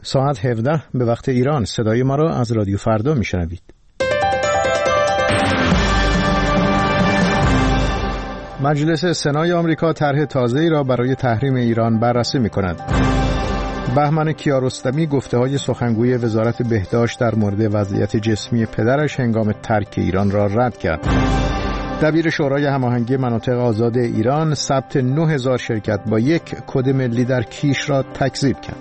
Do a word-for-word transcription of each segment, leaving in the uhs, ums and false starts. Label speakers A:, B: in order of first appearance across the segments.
A: ساعت هفده به وقت ایران. صدای ما را از رادیو فردا میشنوید. مجلس سنای آمریکا طرح تازه‌ای را برای تحریم ایران بررسی می‌کند. بهمن کیارستمی گفته‌های سخنگوی وزارت بهداشت در مورد وضعیت جسمی پدرش هنگام ترک ایران را رد کرد. دبیر شورای هماهنگی مناطق آزاد ایران ثبت نه هزار شرکت با یک کد ملی در کیش را تکذیب کرد.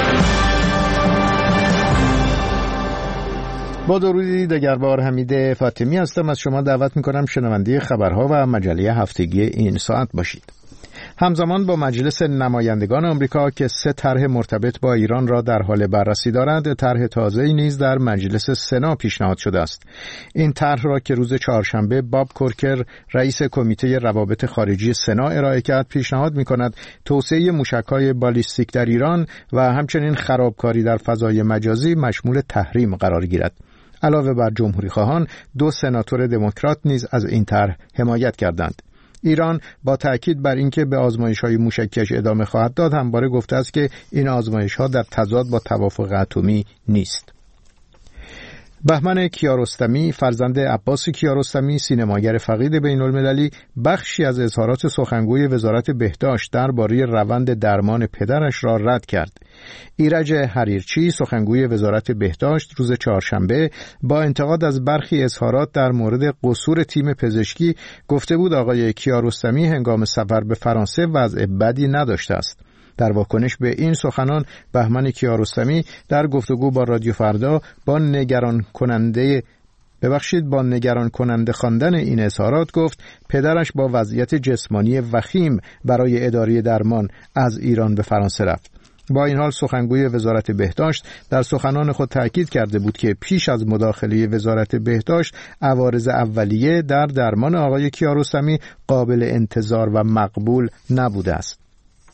A: با درودی دگربار حمید فاطمی هستم. از شما دعوت می‌کنم شنونده خبرها و مجله هفتگی این ساعت باشید. همزمان با مجلس نمایندگان آمریکا که سه طرح مرتبط با ایران را در حال بررسی دارد، طرح تازه‌ای نیز در مجلس سنا پیشنهاد شده است. این طرح را که روز چهارشنبه باب کورکر رئیس کمیته روابط خارجی سنا ارائه کرد، پیشنهاد می‌کند توسعه موشک‌های بالیستیک در ایران و همچنین خرابکاری در فضای مجازی مشمول تحریم قرار گیرد. علاوه بر جمهوری‌خواهان، دو سناتور دموکرات نیز از این طرح حمایت کردند. ایران با تأکید بر اینکه به آزمایش‌های موشکیش ادامه خواهد داد، همواره گفته است که این آزمایش‌ها در تضاد با توافق اتمی نیست. بهمن کیارستمی فرزند عباس کیارستمی، سینماگر فقید بین‌المللی، بخشی از اظهارات سخنگوی وزارت بهداشت درباره روند درمان پدرش را رد کرد. ایرج حریرچی سخنگوی وزارت بهداشت روز چهارشنبه با انتقاد از برخی اظهارات در مورد قصور تیم پزشکی گفته بود آقای کیارستمی هنگام سفر به فرانسه وضع بدی نداشته است. در واکنش به این سخنان، بهمن کیارستمی در گفتگو با رادیو فردا با نگران کننده ببخشید با نگران کننده خواندن این اظهارات گفت پدرش با وضعیت جسمانی وخیم برای اداره درمان از ایران به فرانسه رفت. با این حال سخنگوی وزارت بهداشت در سخنان خود تأکید کرده بود که پیش از مداخله وزارت بهداشت عوارض اولیه در درمان آقای کیارستمی قابل انتظار و مقبول نبوده است.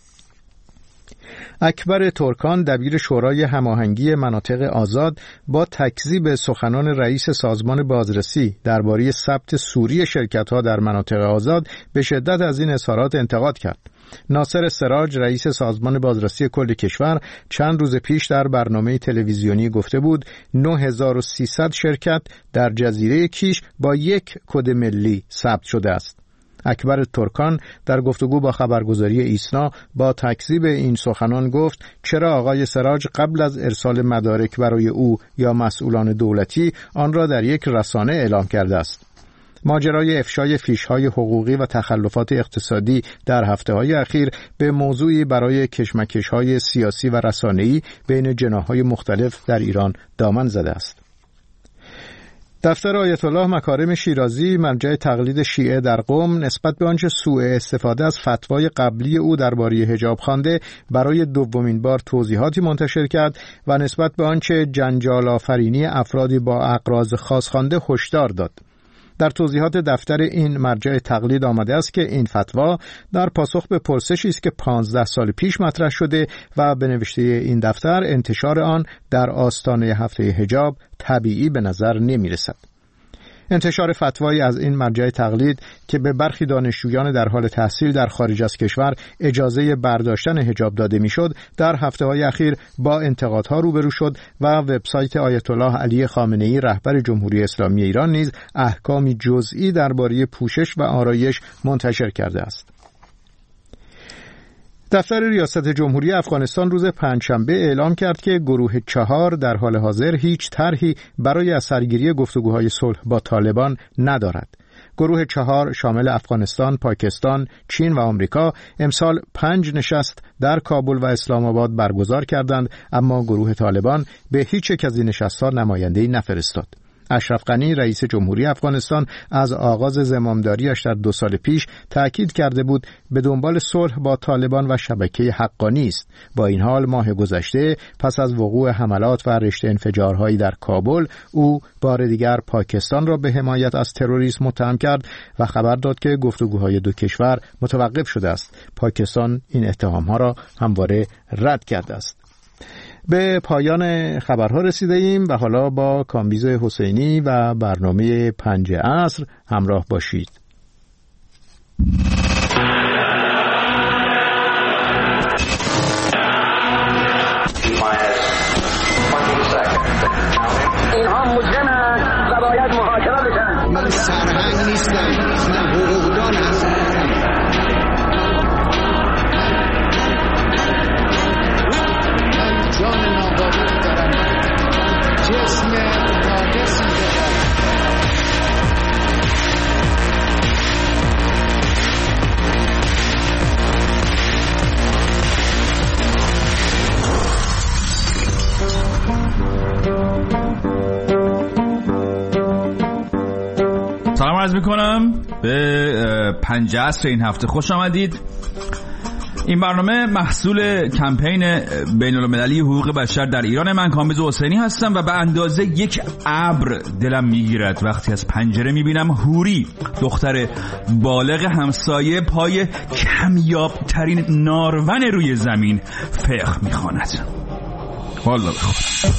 A: اکبر ترکان دبیر شورای هماهنگی مناطق آزاد با تکذیب سخنان رئیس سازمان بازرسی درباره ثبت سوری شرکت‌ها در مناطق آزاد به شدت از این اظهارات انتقاد کرد. ناصر سراج رئیس سازمان بازرسی کل کشور چند روز پیش در برنامه تلویزیونی گفته بود نه هزار و سیصد شرکت در جزیره کیش با یک کد ملی ثبت شده است. اکبر ترکان در گفتگو با خبرگزاری ایسنا با تکذیب این سخنان گفت چرا آقای سراج قبل از ارسال مدارک برای او یا مسئولان دولتی آن را در یک رسانه اعلام کرده است. ماجرای افشای فیش‌های حقوقی و تخلفات اقتصادی در هفته‌های اخیر به موضوعی برای کشمکش‌های سیاسی و رسانه‌ای بین جناح‌های مختلف در ایران دامن زده است. دفتر آیت الله مکارم شیرازی مرجع تقلید شیعه در قم نسبت به آنچه سوء استفاده از فتوای قبلی او درباره حجاب خوانده برای دومین بار توضیحاتی منتشر کرد و نسبت به آنچه جنجال آفرینی افرادی با اغراض خاص خوانده هشدار داد. در توضیحات دفتر این مرجع تقلید آمده است که این فتوا در پاسخ به پرسشی است که پانزده سال پیش مطرح شده و به نوشته این دفتر انتشار آن در آستانه هفته حجاب طبیعی به نظر نمی رسد. انتشار فتوایی از این مرجع تقلید که به برخی دانشجویان در حال تحصیل در خارج از کشور اجازه برداشتن حجاب داده میشد، در هفته‌های اخیر با انتقادها روبرو شد و وبسایت آیت الله علی خامنه‌ای رهبر جمهوری اسلامی ایران نیز احکامی جزئی درباره پوشش و آرایش منتشر کرده است. دفتر ریاست جمهوری افغانستان روز پنجشنبه اعلام کرد که گروه چهار در حال حاضر هیچ طرحی برای اثرگیری گفتگوهای صلح با طالبان ندارد. گروه چهار شامل افغانستان، پاکستان، چین و آمریکا امسال پنج نشست در کابل و اسلام آباد برگزار کردند، اما گروه طالبان به هیچ یک از این نشست‌ها نماینده‌ای نفرستاد. اشرف غنی رئیس جمهوری افغانستان از آغاز زمامداریش در دو سال پیش تأکید کرده بود به دنبال صلح با طالبان و شبکه حقانی است. با این حال ماه گذشته پس از وقوع حملات و رشته انفجارهایی در کابل، او بار دیگر پاکستان را به حمایت از تروریسم متهم کرد و خبر داد که گفتگوهای دو کشور متوقف شده است. پاکستان این اتهامها را همواره رد کرده است. به پایان خبرها رسیده ایم و حالا با کامبیز حسینی و برنامه پنج عصر همراه باشید.
B: اینها مجرمند و باید محاکمه بشن.
C: من سرهنگ نیستم، من حقوقدان هستم. من جان ناباور دارم، جسم ناقصی دارم.
D: سلام عرض میکنم به پنجه عصر این هفته، خوش آمدید. این برنامه محصول کمپین بین المللی حقوق بشر در ایران. من کامبیز حسینی هستم و به اندازه یک ابر دلم میگیرد وقتی از پنجره میبینم حوری، دختر بالغ همسایه، پای کمیاب ترین نارون روی زمین فقه میخواند. والله بخواه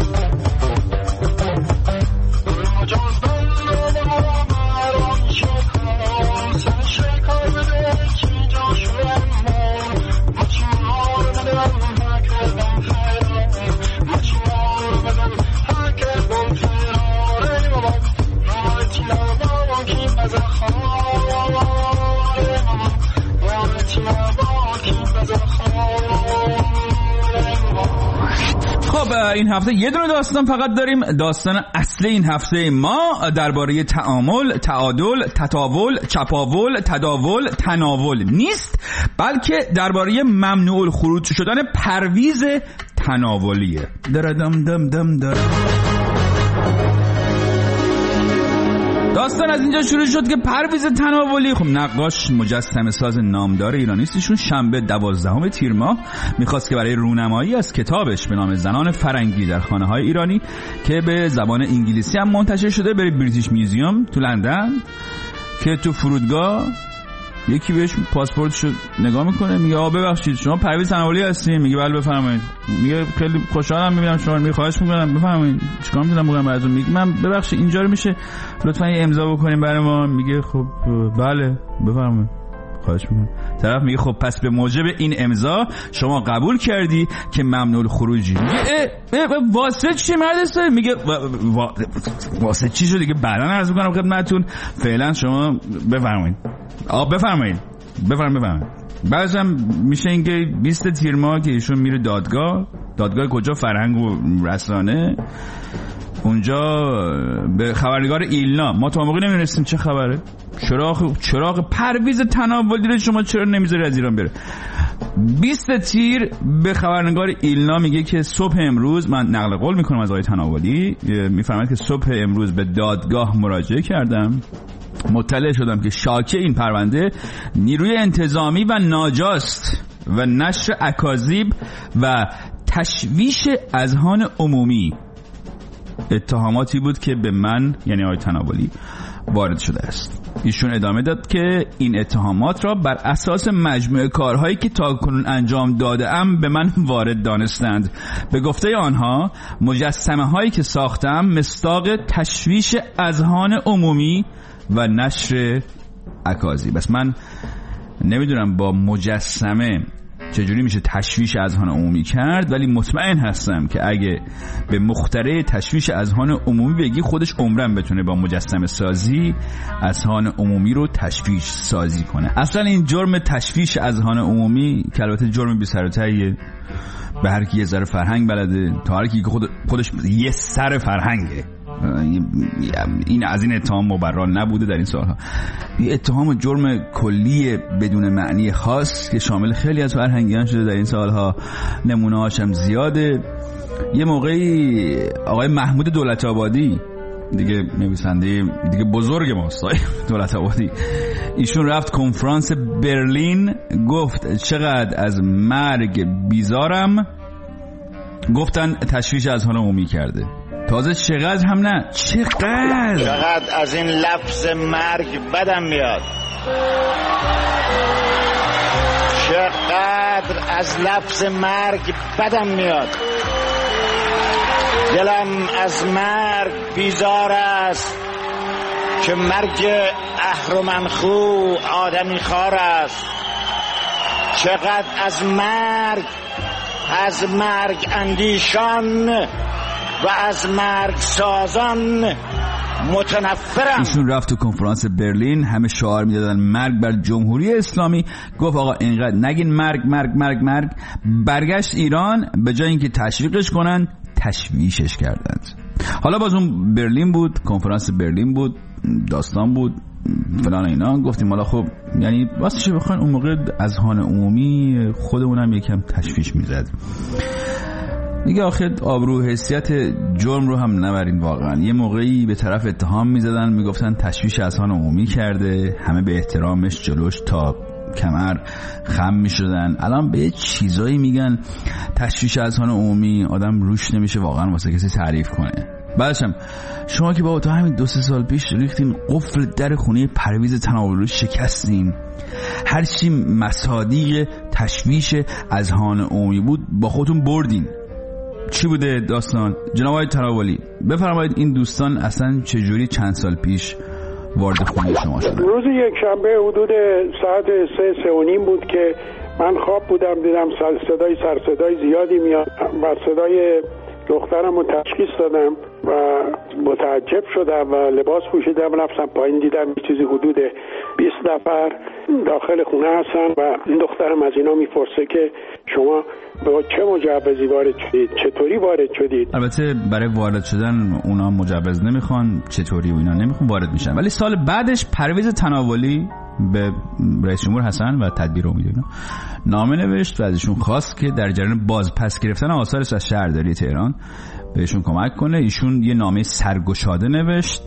D: خب این هفته یه دونه داستان فقط داریم. داستان اصلی این هفته ما درباره تعامل، تعادل، تطاول، چپاول، تداول، تناول نیست، بلکه درباره ممنوع الخروج شدن پرویز تناولیه. دردم دم دم در. داستان از اینجا شروع شد که پرویز تناولی، خب نقاش مجسمه ساز نامدار ایرانی است. ایشون شنبه دوازدهم تیر ماه میخواست که برای رونمایی از کتابش به نام زنان فرنگی در خانه های ایرانی که به زبان انگلیسی هم منتشر شده بره بریتیش میوزیوم تو لندن، که تو فرودگاه یکی بهش پاسپورتشو نگاه میکنه، میگه آ ببخشید شما پرویز تناولی هستین؟ میگه بله بفرمایید. میگه خیلی خوشحالم میبینم شما. میگه خواهش میکنم بفرمایید چیکار میتونم بگم براتون؟ میگه من ببخشید اینجا رو میشه لطفا یه امضا بکنیم برای ما؟ میگه خب بله بفرمایید خواهش میکنم. طرف میگه خب پس به موجب این امضا شما قبول کردی که ممنوع خروجی. میگه واسه چی مدرسه؟ میگه واسه چی شد دیگه بعداً عرض میکنم خدمتتون، فعلا شما بفرمایید. آ بفرمایید بفرمایید بفرمایید. بعدش هم میشه اینکه بیست تیر ماه که ایشون میره دادگاه. دادگاه کجا؟ فرهنگ و رسانه. اونجا به خبرنگار ایلنا ما تا موقعی نمیرسیم چه خبره، چراغ چراغ پرویز تناولی رو شما چرا نمیذاری از ایران بره. بیست تیر به خبرنگار ایلنا میگه که صبح امروز، من نقل قول میکنم از آقای تناولی، میفرماید که صبح امروز به دادگاه مراجعه کردم، مطلع شدم که شاکی این پرونده نیروی انتظامی و ناجاست و نشر اکاذیب و تشویش اذهان عمومی اتهاماتی بود که به من، یعنی آقای تناولی، وارد شده است. ایشون ادامه داد که این اتهامات را بر اساس مجموعه کارهایی که تاکنون انجام داده ام به من وارد دانستند. به گفته آنها مجسمه هایی که ساختم مصداق تشویش اذهان عمومی و نشر اکاذیب. بس من نمیدونم با مجسمه چجوری میشه تشویش اذهان عمومی کرد، ولی مطمئن هستم که اگه به مخترع تشویش اذهان عمومی بگی خودش عمرن بتونه با مجسمه سازی اذهان عمومی رو تشویش سازی کنه. اصلا این جرم تشویش اذهان عمومی که البته جرم بی سر و تهیه، به هر کی یه ذره فرهنگ بلده، تا هر کی که خود خودش یه سر فرهنگه، این از این اتهام مبرر نبوده در این سالها. این اتهام و جرم کلی بدون معنی خاص که شامل خیلی از فرهنگیان شده در این سالها. نمونه هاشم زیاده. یه موقعی آقای محمود دولت‌آبادی، دیگه نویسنده دیگه بزرگ ماست دولت‌آبادی، ایشون رفت کنفرانس برلین، گفت چقدر از مرگ بیزارم، گفتن تشویش اذهان عمومی کرده. تازه چقدر هم نه، چقدر
E: چقدر از این لفظ مرگ بدم میاد، چقدر از لفظ مرگ بدم میاد. دلم از مرگ بیزار است که مرگ اهرمنخو آدمی خوار است. چقدر از مرگ از مرگ اندیشان و از مرگ سازان متنفرم.
D: ایشون رفت تو کنفرانس برلین، همه شعار میدادن مرگ بر جمهوری اسلامی. گفت آقا اینقدر نگین مرگ مرگ مرگ مرگ. برگشت ایران، به جای اینکه تشویقش کنن تشویشش کردند. حالا باز اون برلین بود، کنفرانس برلین بود، داستان بود فلان اینا. گفتیم حالا خب یعنی واسه چه بخواین اون موقع اذهان عمومی خودمونم یکم تشویش میزد دیگه. آخه آبرو حیثیت جرم رو هم نبرین واقعا. یه موقعی به طرف اتهام میزدن، میگفتن تشویش اذهان عمومی کرده، همه به احترامش جلوش تا کمر خم میشدن. الان به چیزایی میگن تشویش اذهان عمومی، آدم روش نمیشه واقعا واسه کسی تعریف کنه. بعدشم شما که با تو همین دو سه سال پیش ریختین قفل در خونه پرویز تناولی رو شکستین، هر چی مصادیق تشویش اذهان عمومی بود با خودتون بردین. چی بوده داستان؟ جناب آقای تناولی بفرمایید این دوستان اصلا چجوری چند سال پیش وارد خونه شما شدن؟
F: روز یک شنبه حدود ساعت سه سه و نیم بود که من خواب بودم، دیدم صدای سر صدای زیادی میاد و صدای دخترم رو تشخیص دادم و متعجب شدم و لباس پوشیدم، رفتم پایین، دیدم چیزی حدود بیست نفر داخل خونه هستن و این دخترم از اینا میپرسه که شما با چه مجوزی وارد شدید، چطوری وارد شدید.
D: البته برای وارد شدن اونا مجوز نمیخوان، چطوری و اینا نمیخوان وارد میشن. ولی سال بعدش پرویز تناولی به رئیس جمهور حسن و تدبیر امید اینا نامه نوشت و ازشون خواست که در جریان بازپس گرفتن آثارش از شهرداری تهران بهشون کمک کنه. ایشون یه نامه سرگشاده نوشت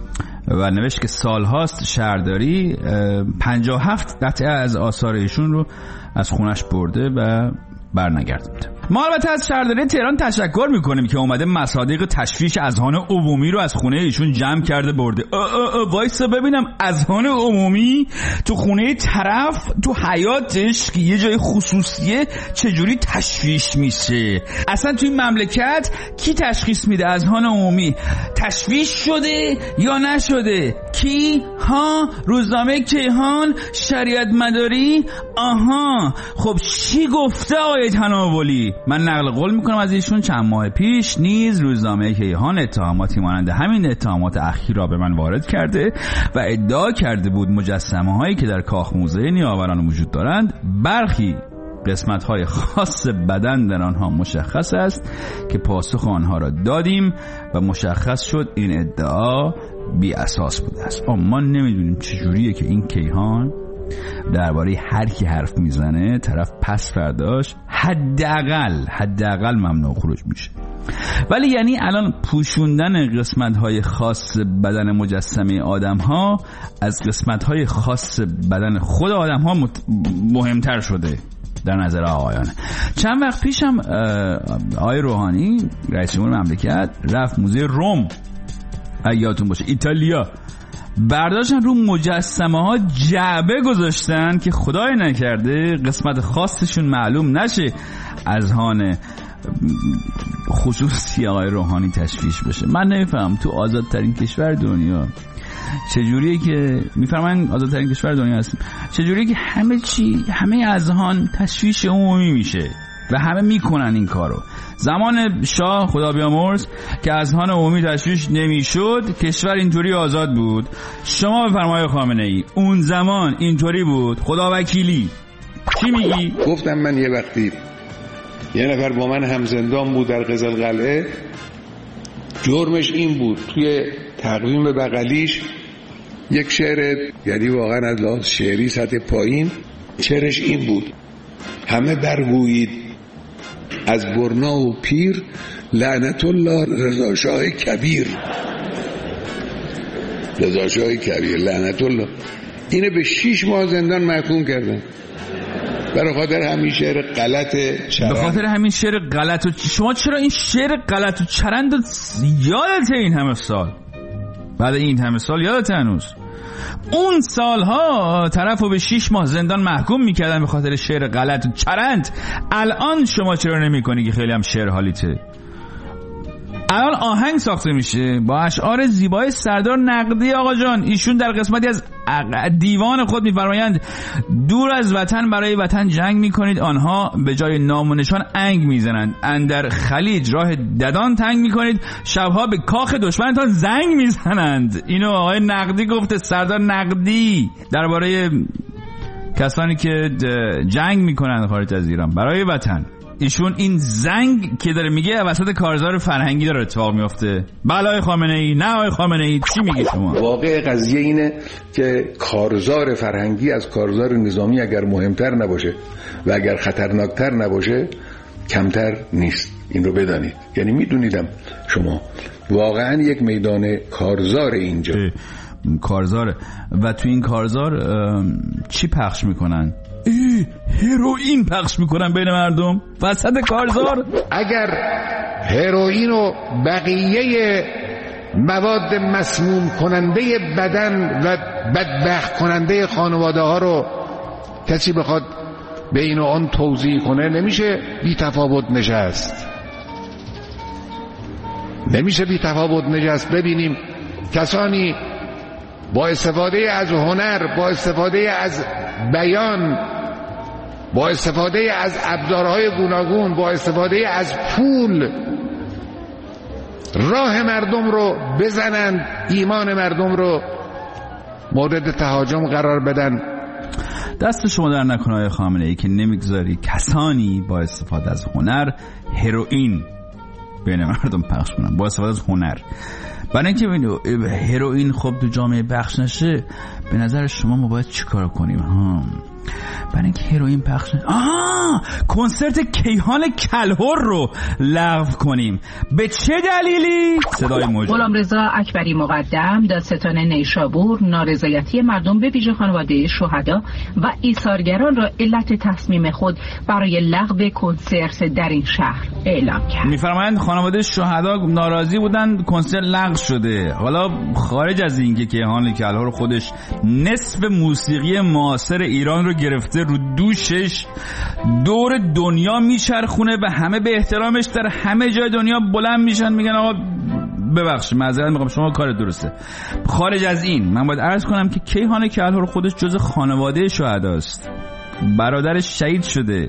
D: و نوشت که سالهاست شهرداری پنجاه و هفت قطعه از آثار ایشون رو از خونش برده و برنگردونده. ما البته از شهرداری تهران تشکر میکنیم که اومده مصادیق تشویش اذهان عمومی رو از خونه ایشون جمع کرده برده. وایسا ببینم اذهان عمومی تو خونه طرف تو حیاتش که یه جای خصوصیه چجوری تشویش میشه؟ اصلا توی این مملکت کی تشخیص میده اذهان عمومی تشویش شده یا نشده؟ کی؟ ها؟ روزنامه کیهان؟ شریعت مداری؟ آها خب چی گفته آقای تناولی؟ من نقل قول میکنم از ایشون چند ماه پیش نیز روزنامه کیهان اتهاماتی مانند همین اتهامات اخیر را به من وارد کرده و ادعا کرده بود مجسمه هایی که در کاخ موزه نیاوران وجود دارند برخی قسمت های خاص بدن در آنها مشخص است که پاسخ آنها را دادیم و مشخص شد این ادعا بی اساس بوده است. اما ما نمیدونیم چجوریه که این کیهان درباره هر کی حرف میزنه طرف پس فرداش حداقل حداقل ممنوع خروج میشه. ولی یعنی الان پوشوندن قسمت‌های خاص بدن مجسمه آدم‌ها از قسمت‌های خاص بدن خود آدم‌ها مهمتر شده در نظر آقایان. چند وقت پیشم آقای روحانی رئیس جمهور مملکت رفت موزه روم، یادتون باشه ایتالیا، برداشتن رو مجسمه ها جعبه گذاشتن که خدای نکرده قسمت خاصشون معلوم نشه اذهان خصوصی آقای روحانی تشویش بشه. من نمیفهم تو آزادترین کشور دنیا چجوریه که میفرماین آزادترین کشور دنیا هستیم، چجوریه که همه چی همه اذهان تشویش عمومی میشه و همه میکنن این کارو. زمان شاه خدا بیامرز که اذهان عمومی تشویش نمیشد کشور اینطوری آزاد بود. شما بفرمایید خامنه ای اون زمان اینطوری بود، خدا وکیلی. چی میگی؟
C: گفتم من یه وقتی یه نفر با من همزندان بود در قزل قلعه، جرمش این بود توی تقویم بغلیش یک شعر، یعنی واقعا از لحاظ شعری سطح پایین، شعرش این بود: همه برگویید از برنا و پیر لعنت الله رضا شاه کبیر. رضا شاه کبیر لعنت الله. اینه به شیش ماه زندان محکوم کردن برای خاطر همین شعر غلط چرند. به
D: خاطر همین شعر غلط. و شما چرا این شعر غلط و چرند یادته این همه سال؟ بعد این همه سال یادته هنوز؟ اون سالها طرفو به شیش ماه زندان محکوم میکردن به خاطر شعر غلط و چرند. الان شما چرا نمیکنی که خیلی هم شعر حالیته؟ الان آهنگ ساخته میشه با اشعار زیبای سردار نقدی. آقا جان ایشون در قسمتی از دیوان خود میفرمایند دور از وطن برای وطن جنگ میکنید، آنها به جای نام و نشان انگ میزنند. اندر خلیج راه ددان تنگ میکنید، شبها به کاخ دشمنتان زنگ میزنند. اینو آقای نقدی گفته، سردار نقدی، درباره کسانی که جنگ میکنند خارج از ایران برای وطن. ایشون این زنگ که داره میگه وسط کارزار فرهنگی داره اتفاق میفته. بله خامنه ای، نه آقای خامنه ای، چی میگی شما؟
C: واقع قضیه اینه که کارزار فرهنگی از کارزار نظامی اگر مهمتر نباشه و اگر خطرناکتر نباشه کمتر نیست. این رو بدانید. یعنی میدونیدم شما واقعا یک میدان کارزار اینجا
D: کارزاره. و تو این کارزار چی پخش میکنن؟ ای هروئین پخش میکنن بین مردم وسط کارزار.
C: اگر هروئین و بقیه مواد مسموم کننده بدن و بدبخت کننده خانواده ها رو کسی بخواد به این و آن توضیح کنه، نمیشه بی تفاوت نشست. نمیشه بی تفاوت نشست. ببینیم کسانی با استفاده از هنر، با استفاده از بیان، با استفاده از ابزارهای گوناگون، با استفاده از پول راه مردم رو بزنند، ایمان مردم رو مورد تهاجم قرار بدن.
D: دست شما در نکنه آقای خامنه ای که نمیگذاری کسانی با استفاده از هنر هروئین بین مردم پخش کنن، با استفاده از هنر. برای اینکه هروئین خب تو جامعه پخش نشه، به نظر شما ما باید چیکار کنیم؟ ها برای اینکه هروئین پخش نشه، آها کنسرت کیهان کلهر رو لغو کنیم. به چه دلیلی؟ صدای موج.
G: غلامرضا اکبری مقدم، دادستان نیشابور، نارضایتی مردم به ویژه خانواده شهدا و ایثارگران را علت تصمیم خود برای لغو کنسرت در این شهر اعلام کرد.
D: میفرمایند خانواده شهدا ناراضی بودن، کنسرت لغو شده. حالا خارج از این که کیهان کلهر خودش نصف موسیقی معاصر ایران رو گرفته رو دوشش، دور دنیا میچرخونه و همه به احترامش در همه جای دنیا بلند میشن میگن آقا ببخشید معذرت میخوام شما کار درسته. خارج از این من باید عرض کنم که کیهان کلهر خودش جز خانواده شهداست، برادرش شهید شده،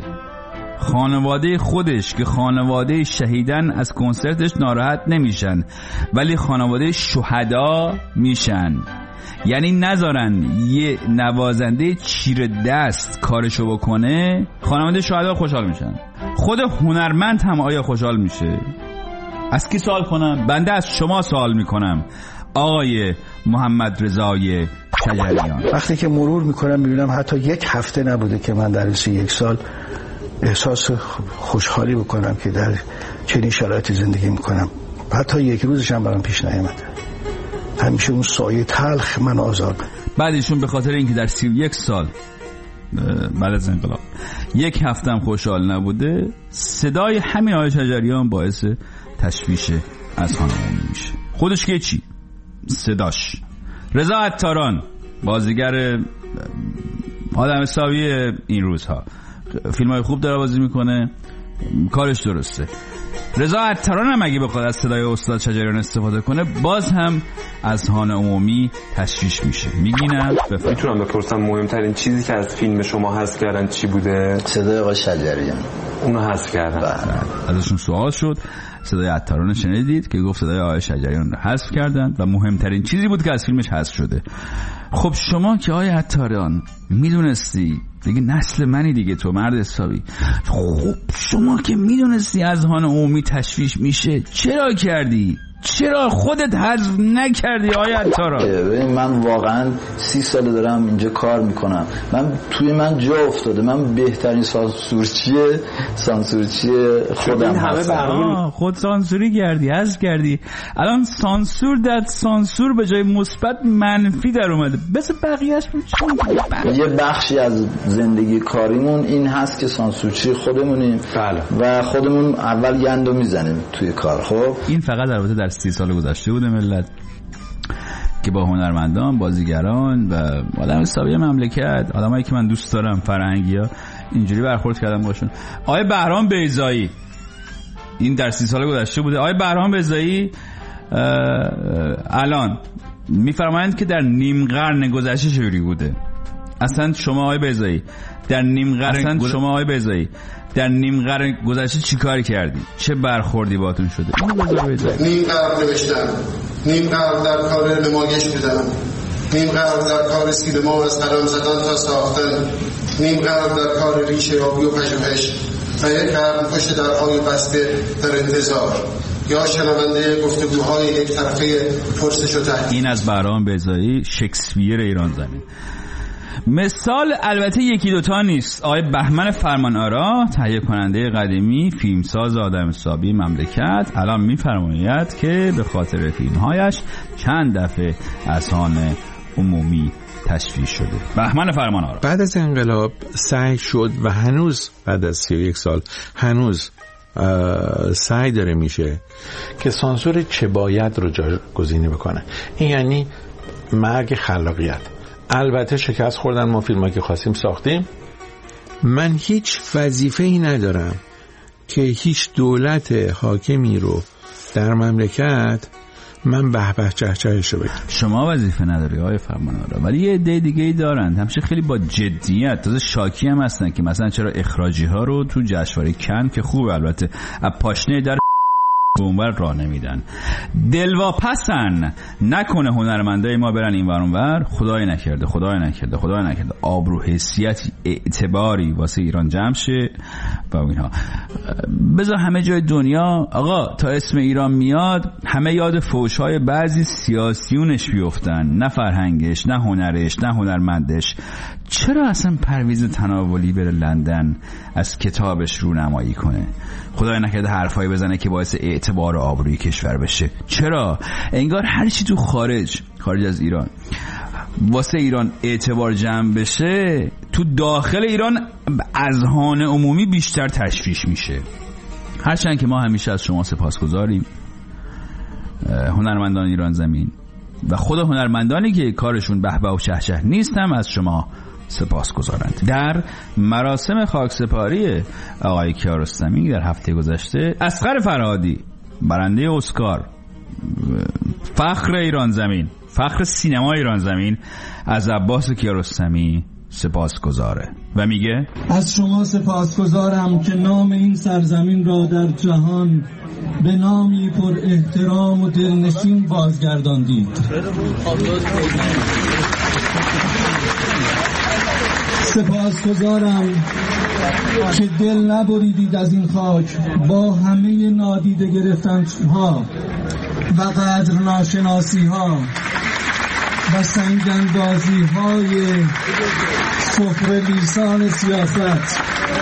D: خانواده خودش که خانواده شهیدن از کنسرتش ناراحت نمیشن ولی خانواده شهدا میشن. یعنی نذارن یه نوازنده چیر دست کارشو بکنه، خانواده شهدا خوشحال میشن. خود هنرمند هم آیا خوشحال میشه؟ از کی سوال کنم؟ بنده از شما سوال میکنم آقای محمد رضای شجریان.
H: وقتی که مرور میکنم میبینم حتی یک هفته نبوده که من در سی یک سال احساس خوشحالی بکنم که در چنین شرایطی زندگی میکنم. حتی یک روزش هم برام پیش نیامده. همیشه اون سایه تلخ من آزار.
D: بعدشون به خاطر اینکه در سی و یک سال بعد از انقلاب یک هفته هم خوشحال نبوده، صدای همین آقای شجریان باعث تشویش از خانه میشه. خودش که چی؟ صداش. رضا عطاران بازیگر آدم حسابی این روزها، فیلم‌های خوب داره بازی میکنه، کارش درسته. رضا عطاران هم اگه بخواد از صدای استاد شجریان استفاده کنه باز هم از هان عمومی تشویش میشه. میگینم
I: میتونم بپرسم مهمترین چیزی که از فیلم شما حذف کردن چی بوده؟
H: صدای آقای شجریان.
I: اونو حذف کردن.
D: بله. ازشون سوال شد، صدای عطاران شنیدید که گفت صدای آقای شجریان رو حذف کردن و مهمترین چیزی بود که از فیلمش حذف شده. خب شما که آقای عطاران میدونستی دیگه نسل منی دیگه، تو مرد حسابی، خب شما که میدونستی از هان عمومی تشویش میشه چرا کردی؟ چرا خودت حذف نکردی آیا عطاران؟
H: من واقعا سی سال دارم اینجا کار میکنم، من توی من جا افتاده، من بهترین سانسورچیه سانسورچیه خودم هستم.
D: خود سانسوری کردی، حذف کردی، الان سانسور داد سانسور به جای مثبت منفی در اومده. بس بقیه‌اش چون
H: یه بخشی از زندگی کاریمون این هست که سانسورچی خودمونیم.
I: بله.
H: و خودمون اول گندو میزنیم توی کار. خب
D: این فقط البته در سی سال گذشته بوده ملت که با هنرمندان، بازیگران و آدم حسابی مملکت، آدمایی که من دوست دارم، فرهنگی‌ها، اینجوری برخورد کردم باشون. آقای بهرام بیضایی این در سی سال گذشته بوده. آقای بهرام بزایی الان میفرمایند که در نیم قرن گذشته چجوری بوده؟ اصلا شما آقای بزایی در نیم قرن گذ... شما آقای بزایی در نیم قرن گذشته چیکار کردی؟ چه برخوردی باهاتون شده؟
J: نیم قرن نوشتم، نیم قرن در کار نمایش بودم، نیم قرن در کار سینما از قلم زدن تا ساختن، نیم قرن در کار ریشه آبی و پژوهش و یک قرن پشت درهای بسته در انتظار یا شنونده گفتگوهای یک طرفه پرسش و تحقیق.
D: این از بهرام بزایی، شکسپیر ایران زمین. مثال البته یکی دوتا نیست. آقای بهمن فرمانآرا، تهیه کننده قدیمی، فیلمساز آدم حسابی مملکت، الان میفرماید که به خاطر فیلمهایش چند دفعه اذهان عمومی تشویش شده. بهمن فرمانآرا
C: بعد از انقلاب سعی شد و هنوز بعد از سی و یک سال هنوز سعی داره میشه که سانسور چه باید رو جاگزینی بکنه. این یعنی مرگ خلاقیت. البته شکست خوردن ما فیلم‌ها که خواستیم ساختیم. من هیچ وظیفه‌ای ندارم که هیچ دولت حاکمی رو در مملکت من به به چه چهش رو بگم.
D: شما وظیفه نداری آقای فرمانآرا، ولی یه عده دیگه ای دارن، همشه خیلی با جدیت، تازه شاکی هم هستن که مثلا چرا اخراجی ها رو تو جشنواره کن که خوبه البته از پاشنه در اونور راه نمیدن. دلواپسن، نکنه هنرمندای ما برن این ور اونور. خدای نکرده خدای نکرده خدای نکرده آبرو حیثیت اعتباری واسه ایران جمع شه و اینها. بذار همه جای دنیا آقا تا اسم ایران میاد همه یاد فوش‌های بعضی سیاسیونش بیفتن، نه فرهنگش، نه هنرش، نه هنرمندش. چرا اصلا پرویز تناولی بره لندن از کتابش رونمایی کنه؟ خدای نکرده حرفایی بزنه که باعث اعتبار و آبروی کشور بشه. چرا؟ انگار هر چی تو خارج خارج از ایران واسه ایران اعتبار جمع بشه، تو داخل ایران اذهان عمومی بیشتر تشویش میشه. هرچند که ما همیشه از شما سپاسگزاریم، هنرمندان ایران زمین و خود هنرمندانی که کارشون به به و چهچه نیست هم از شما سپاسگزارند. در مراسم خاکسپاری آقای کیارستمی در هفته گذشته، اصغر فرهادی برنده اسکار، فخر ایران زمین، فخر سینما ایران زمین، از عباس کیارستمی سپاسگزاره و میگه
K: از شما سپاسگزارم که نام این سرزمین را در جهان به نامی پر احترام و دلنشین بازگرداندید. سپاسگزارم که دل نبریدید از این خاک با همه نادیده گرفتن ها و قدر ناشناسی ها و سنگاندازی های سفره لیسان سیاست.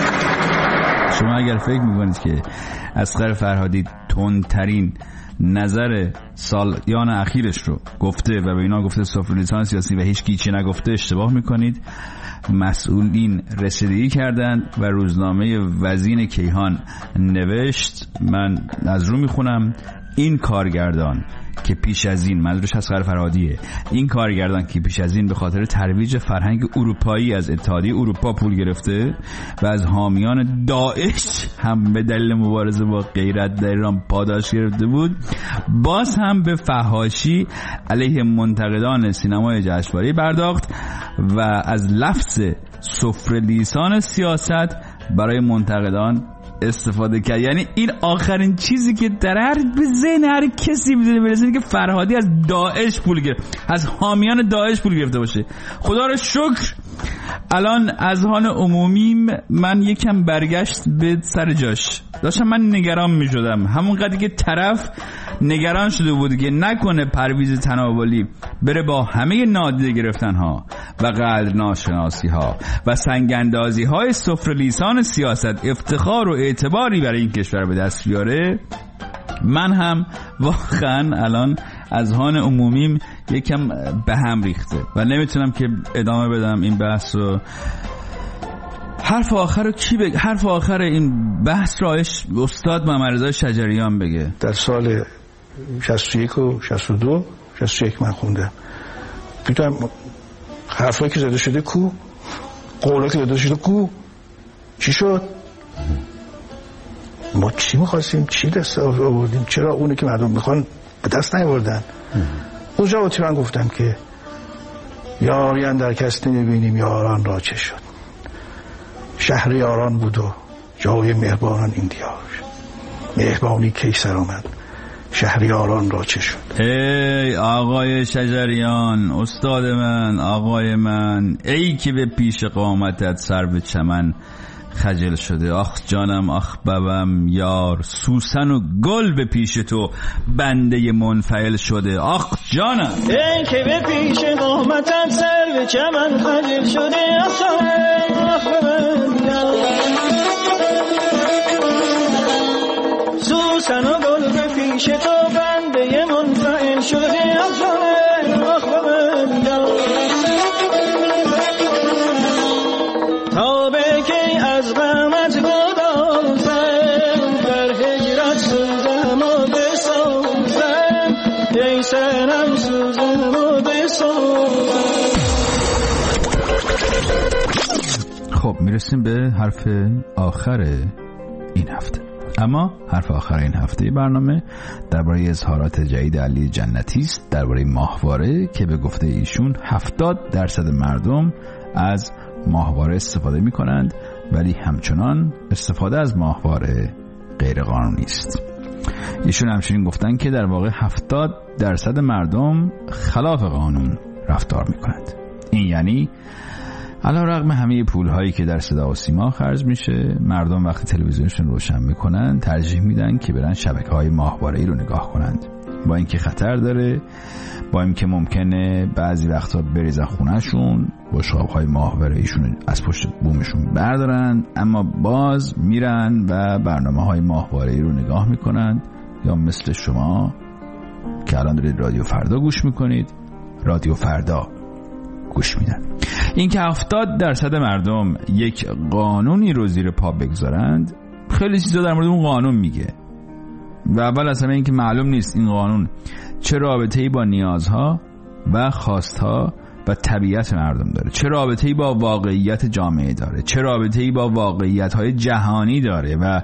D: شما اگر فکر میکنید که اصغر فرهادی تندترین نظر سالیان اخیرش رو گفته و به اینا گفته سفره لیسان سیاسی و هیچ کی چی نگفته، اشتباه میکنید. مسئولین رسیدگی کردند و روزنامه وزین کیهان نوشت، من از رو میخونم، این کارگردان که پیش از این، منظورش اصغر فرهادیه، این کارگردان که پیش از این به خاطر ترویج فرهنگ اروپایی از اتحادیه اروپا پول گرفته و از حامیان داعش هم به دلیل مبارزه با غیرت در ایران پاداش گرفته بود، باز هم به فحاشی علیه منتقدان سینمای جشنواره پرداخت و از لفظ سفره لیسان سیاست برای منتقدان استفاده کرد. یعنی این آخرین چیزی که در هر به ذهن هر کسی میتونه برسه که فرهادی از داعش پول گرفت، از حامیان داعش پول گرفته باشه. خدا رو شکر الان اذهان عمومی من یکم برگشت به سر جاش. داشتم من نگران میشدم، همون قدری که طرف نگران شده بود که نکنه پرویز تناولی بره با همه نادیده گرفتن ها و قدر ناشناسی ها و سنگاندازی های سفره لیسان سیاست افتخار و اعتباری برای این کشور به دست بیاره. من هم واقعا الان اذهان عمومیم یکم به هم ریخته و نمیتونم که ادامه بدم این بحث رو. حرف آخر رو کی بگه؟ حرف آخر این بحث رو استاد محمدرضا شجریان بگه.
H: در سال شصت و یک و شصت و دو شصت و یک من خوندم، دیدم حرفایی که زده شده کو، قولا که زده شده کو، چی شد؟ ما چی می‌خواستیم، چی دست آوردیم، چرا اونی که مردم میخوان به دست نیاوردن؟ اونجا با من گفتم که یاری در کس نمیبینیم یاران را چه شد، شهر یاران بود و جای مهربانان این دیار، مهربانی کی سر آمد شهر یاران را چه شد.
D: ای آقای شجریان، استاد من، آقای من، ای که به پیش قامتت سر به چمن خجل شده. آخ جانم، آخ ببم یار، سوسن و گل به پیش تو بنده منفعل شده. آخ جانم،
L: ای که به پیش قامتت سر به چمن خجل شده. آخ جانم، آخ ببم یار، سوسن و گل به پیش تو بنده منفعل شده. آخ جانم، آخ ببم یار، تا به کی از غمت گدازم، در هجرت سوزم و بسوزم، ای سرم سوزم و بسوزم.
D: خب میرسیم به حرف آخر این هفته. اما حرف آخر این هفته برنامه درباره اظهارات جدید علی جنتی است درباره ماهواره که به گفته ایشون هفتاد درصد مردم از ماهواره استفاده می کنند، ولی همچنان استفاده از ماهواره غیر قانونی است. ایشون همچنین گفتن که در واقع هفتاد درصد مردم خلاف قانون رفتار می کنند. این یعنی علیرغم همه پول هایی که در صدا و سیما خرج میشه، مردم وقتی تلویزیونشون روشن میکنن ترجیح میدن که برن شبکه های ماهواره‌ای رو نگاه کنند، با اینکه خطر داره، با اینکه ممکنه بعضی وقتا بریزن خونهشون، بشقاب های ماهواره‌ایشون از پشت بومشون بردارن، اما باز میرن و برنامه های ماهواره‌ای رو نگاه میکنن. یا مثل شما که الان دارید رادیو فردا گوش میکنید، رادیو فردا گوش میدن. این که هفتاد درصد مردم یک قانونی رو زیر پا بگذارند خیلی چیزا در مورد اون قانون میگه و اول از همه این که معلوم نیست این قانون چه رابطه‌ای با نیازها و خواستها و طبیعت مردم داره، چه رابطه‌ای با واقعیت جامعه داره، چه رابطه‌ای با واقعیت‌های جهانی داره و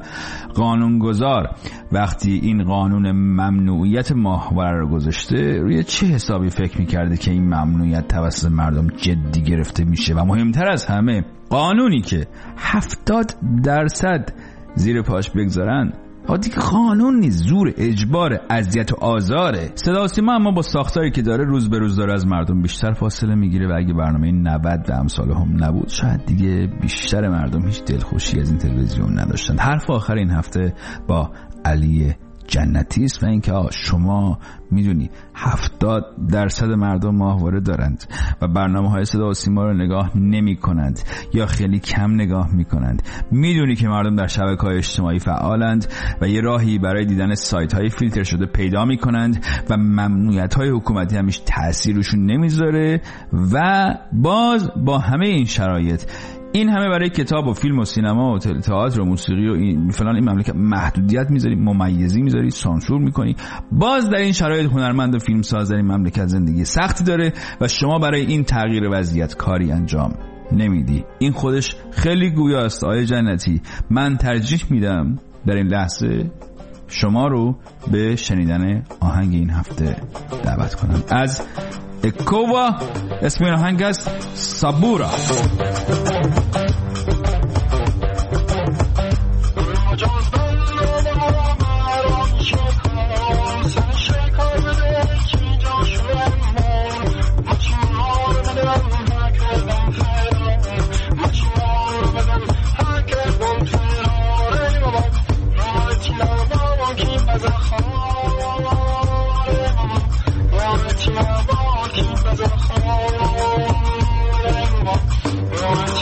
D: قانونگذار وقتی این قانون ممنوعیت ماهواره رو گذاشته روی چه حسابی فکر می‌کرده که این ممنوعیت توسط مردم جدی گرفته میشه. و مهمتر از همه قانونی که هفتاد درصد زیر پاش بگذارن دیگه قانون نیست، زور، اجبار، اذیت و آزاره. صدا و سیما اما با ساختاری که داره روز به روز داره از مردم بیشتر فاصله میگیره و اگه برنامه نود و امثال هم نبود شاید دیگه بیشتر مردم هیچ دلخوشی از این تلویزیون نداشتن. حرف آخر این هفته با علی جنتی است و اینکه شما میدونی هفتاد درصد مردم ماهواره دارند و برنامه های صدا و سیما رو نگاه نمی کنند یا خیلی کم نگاه می کنند. میدونی که مردم در شبکه های اجتماعی فعالند و یه راهی برای دیدن سایت های فیلتر شده پیدا می کنند و ممنوعیت های حکومتی همیش تأثیر روشون نمیذاره و باز با همه این شرایط این همه برای کتاب و فیلم و سینما و تئاتر و موسیقی و این فلان این مملکت محدودیت میذاری، ممیزی میذاری، سانسور میکنی. باز در این شرایط هنرمند و فیلمساز در این مملکت زندگی سختی داره و شما برای این تغییر وضعیت کاری انجام نمیدی. این خودش خیلی گویاست. آقای جنتی، من ترجیح میدم در این لحظه شما رو به شنیدن آهنگ این هفته دعوت کنم از اکووا. اسم این آهنگ است سابورا.
M: Oh,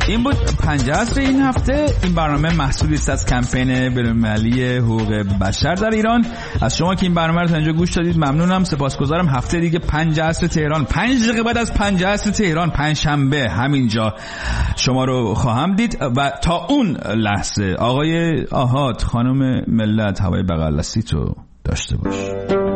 D: این بود پنج عصر این هفته. این برنامه محصولی است از کمپین بین‌المللی حقوق بشر در ایران. از شما که این برنامه رو تا اینجا گوش دادید ممنونم، سپاسگزارم. هفته دیگه پنج عصر تهران، پنج دقیقه بعد از پنج عصر تهران، پنج شنبه همینجا شما رو خواهم دید و تا اون لحظه آقای آحاد، خانم ملت، هوای بغل دستی تو داشته باش.